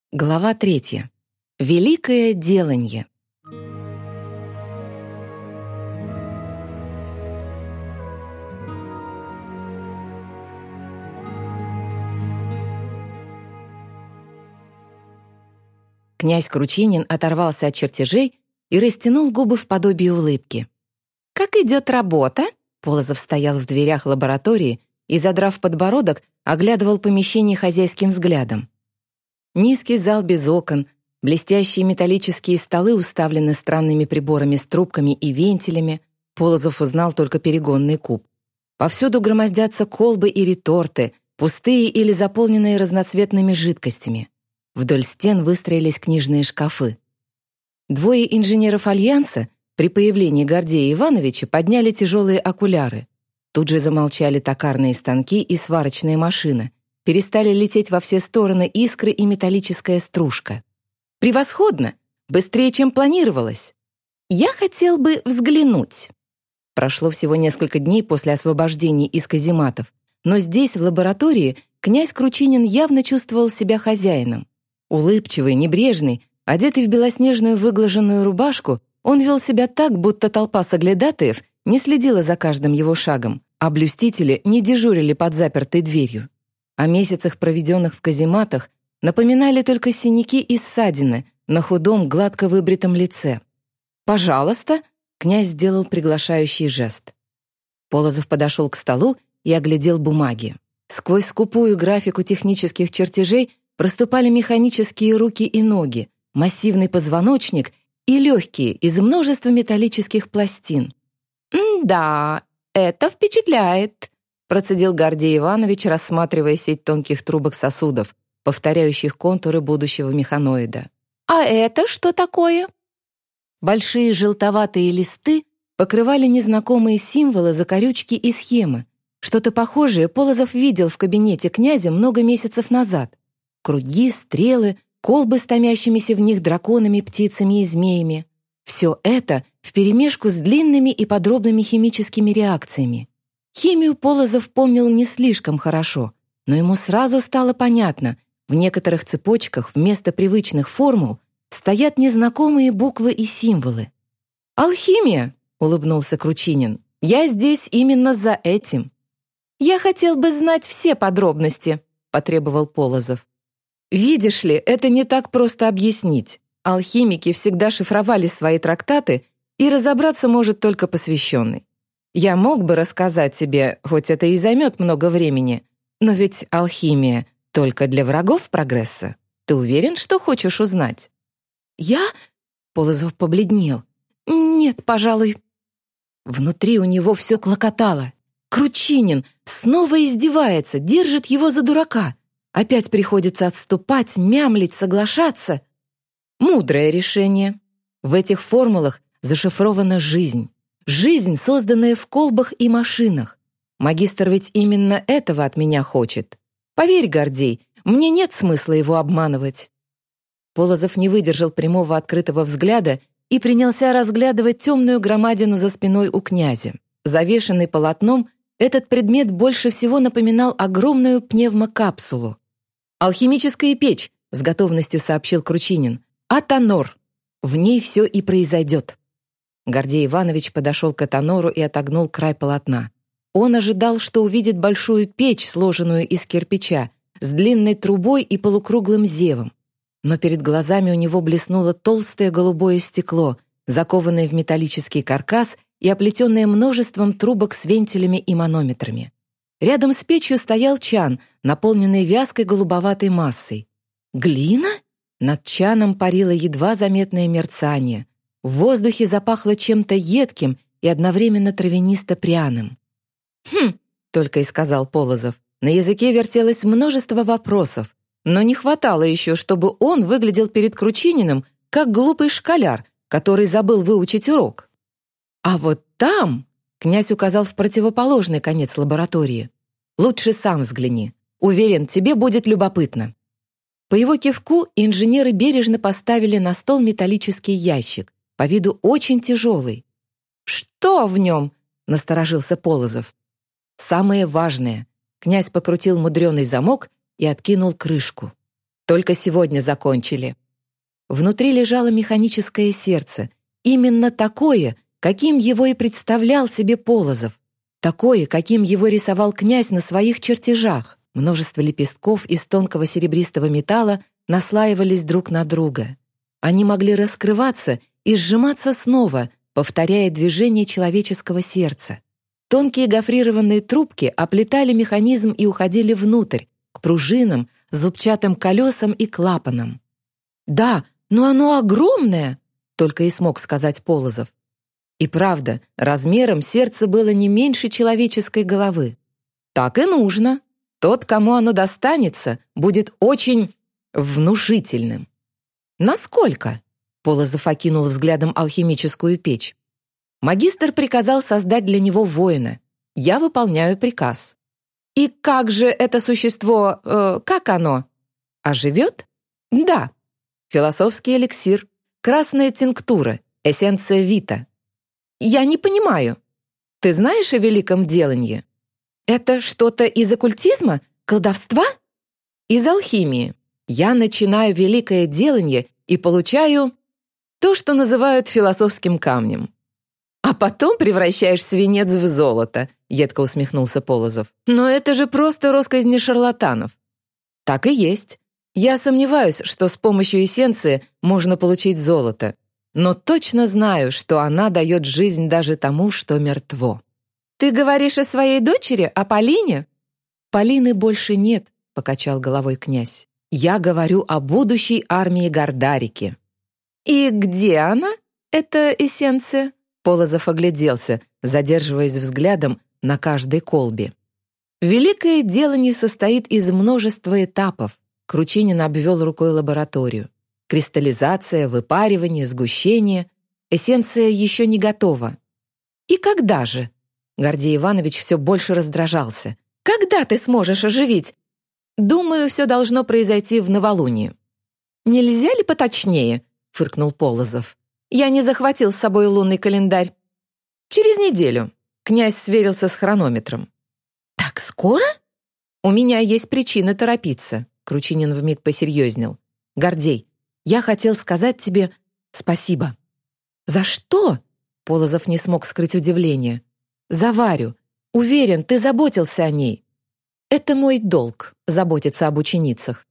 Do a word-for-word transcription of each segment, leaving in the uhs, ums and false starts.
Глава третья. Великое деланье. Князь Кручинин оторвался от чертежей и растянул губы в подобие улыбки. «Как идет работа?» Полозов стоял в дверях лаборатории и, задрав подбородок, оглядывал помещение хозяйским взглядом. Низкий зал без окон, блестящие металлические столы уставлены странными приборами с трубками и вентилями. Полозов узнал только перегонный куб. Повсюду громоздятся колбы и реторты, пустые или заполненные разноцветными жидкостями. Вдоль стен выстроились книжные шкафы. Двое инженеров Альянса при появлении Гордея Ивановича подняли тяжелые окуляры. Тут же замолчали токарные станки и сварочные машины. Перестали лететь во все стороны искры и металлическая стружка. «Превосходно! Быстрее, чем планировалось! Я хотел бы взглянуть!» Прошло всего несколько дней после освобождения из казематов, но здесь, в лаборатории, князь Кручинин явно чувствовал себя хозяином. Улыбчивый, небрежный, одетый в белоснежную выглаженную рубашку, он вел себя так, будто толпа соглядатаев не следила за каждым его шагом, а блюстители не дежурили под запертой дверью. О месяцах, проведенных в казематах, напоминали только синяки и ссадины на худом, гладко выбритом лице. «Пожалуйста», — князь сделал приглашающий жест. Полозов подошел к столу и оглядел бумаги. Сквозь скупую графику технических чертежей проступали механические руки и ноги, массивный позвоночник и легкие из множества металлических пластин. «Да, это впечатляет», — процедил Гордей Иванович, рассматривая сеть тонких трубок сосудов, повторяющих контуры будущего механоида. «А это что такое?» Большие желтоватые листы покрывали незнакомые символы, закорючки и схемы. Что-то похожее Полозов видел в кабинете князя много месяцев назад. Круги, стрелы, колбы с томящимися в них драконами, птицами и змеями. Все это вперемешку с длинными и подробными химическими реакциями. Химию Полозов помнил не слишком хорошо, но ему сразу стало понятно, в некоторых цепочках вместо привычных формул стоят незнакомые буквы и символы. «Алхимия!» — улыбнулся Кручинин. «Я здесь именно за этим». «Я хотел бы знать все подробности», — потребовал Полозов. «Видишь ли, это не так просто объяснить. Алхимики всегда шифровали свои трактаты, и разобраться может только посвященный. Я мог бы рассказать тебе, хоть это и займет много времени, но ведь алхимия только для врагов прогресса. Ты уверен, что хочешь узнать?» «Я?» — Полозов побледнел. «Нет, пожалуй». Внутри у него все клокотало. Кручинин снова издевается, держит его за дурака. Опять приходится отступать, мямлить, соглашаться. Мудрое решение. В этих формулах зашифрована жизнь. Жизнь, созданная в колбах и машинах. Магистр ведь именно этого от меня хочет. Поверь, Гордей, мне нет смысла его обманывать». Полозов не выдержал прямого открытого взгляда и принялся разглядывать темную громадину за спиной у князя. Завешенный полотном, этот предмет больше всего напоминал огромную пневмокапсулу. «Алхимическая печь», — с готовностью сообщил Кручинин. «Атонор. В ней все и произойдет». Гордей Иванович подошел к Атонору и отогнул край полотна. Он ожидал, что увидит большую печь, сложенную из кирпича, с длинной трубой и полукруглым зевом. Но перед глазами у него блеснуло толстое голубое стекло, закованное в металлический каркас и оплетенное множеством трубок с вентилями и манометрами. Рядом с печью стоял чан, наполненный вязкой голубоватой массой. Глина? Над чаном парило едва заметное мерцание. В воздухе запахло чем-то едким и одновременно травянисто-пряным. «Хм!» — только и сказал Полозов. На языке вертелось множество вопросов, но не хватало еще, чтобы он выглядел перед Кручининым как глупый школяр, который забыл выучить урок. «А вот там...» — князь указал в противоположный конец лаборатории. «Лучше сам взгляни. Уверен, тебе будет любопытно». По его кивку инженеры бережно поставили на стол металлический ящик, по виду очень тяжелый. «Что в нем?» — насторожился Полозов. «Самое важное». Князь покрутил мудреный замок и откинул крышку. Только сегодня закончили». Внутри лежало механическое сердце, именно такое, каким его и представлял себе Полозов, такое, каким его рисовал князь на своих чертежах. Множество лепестков из тонкого серебристого металла наслаивались друг на друга. Они могли раскрываться и сжиматься снова, повторяя движение человеческого сердца. Тонкие гофрированные трубки оплетали механизм и уходили внутрь, к пружинам, зубчатым колесам и клапанам. «Да, но оно огромное!» — только и смог сказать Полозов. И правда, размером сердце было не меньше человеческой головы. Так и нужно. Тот, кому оно достанется, будет очень внушительным. «Насколько?» — Полозов окинул взглядом алхимическую печь. Магистр приказал создать для него воина. Я выполняю приказ. «И как же это существо, э, как оно? Оживет?» «Да. Философский эликсир, красная тинктура, эссенция вита». «Я не понимаю. Ты знаешь о великом деланье? Это что-то из оккультизма? Колдовства?» «Из алхимии. Я начинаю великое деланье и получаю то, что называют философским камнем». «А потом превращаешь свинец в золото», — едко усмехнулся Полозов. «Но это же просто росказни шарлатанов». «Так и есть. Я сомневаюсь, что с помощью эссенции можно получить золото, но точно знаю, что она дает жизнь даже тому, что мертво». «Ты говоришь о своей дочери, о Полине?» «Полины больше нет», — покачал головой князь. «Я говорю о будущей армии Гордарики». «И где она, эта эссенция?» Полозов огляделся, задерживаясь взглядом на каждой колбе. «Великое делание состоит из множества этапов», — Кручинин обвел рукой лабораторию. «Кристаллизация, выпаривание, сгущение. Эссенция еще не готова». «И когда же?» Гордей Иванович все больше раздражался. «Когда ты сможешь оживить?» «Думаю, все должно произойти в новолуние». «Нельзя ли поточнее?» — фыркнул Полозов. «Я не захватил с собой лунный календарь». «Через неделю». Князь сверился с хронометром. «Так скоро?» «У меня есть причина торопиться», — Кручинин вмиг посерьезнел. «Гордей, я хотел сказать тебе спасибо». «За что?» — Полозов не смог скрыть удивление. «За Варю. Уверен, ты заботился о ней. Это мой долг — заботиться об ученицах».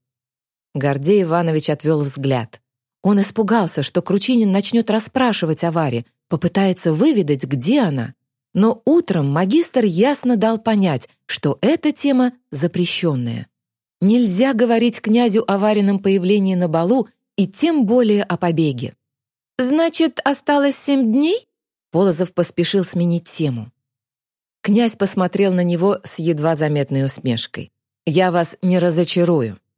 Гордей Иванович отвел взгляд. Он испугался, что Кручинин начнет расспрашивать о Варе, попытается выведать, где она. Но утром магистр ясно дал понять, что эта тема запрещенная. Нельзя говорить князю о Варином появлении на балу и тем более о побеге. «Значит, осталось семь дней?» Полозов поспешил сменить тему. Князь посмотрел на него с едва заметной усмешкой. «Я вас не разочарую.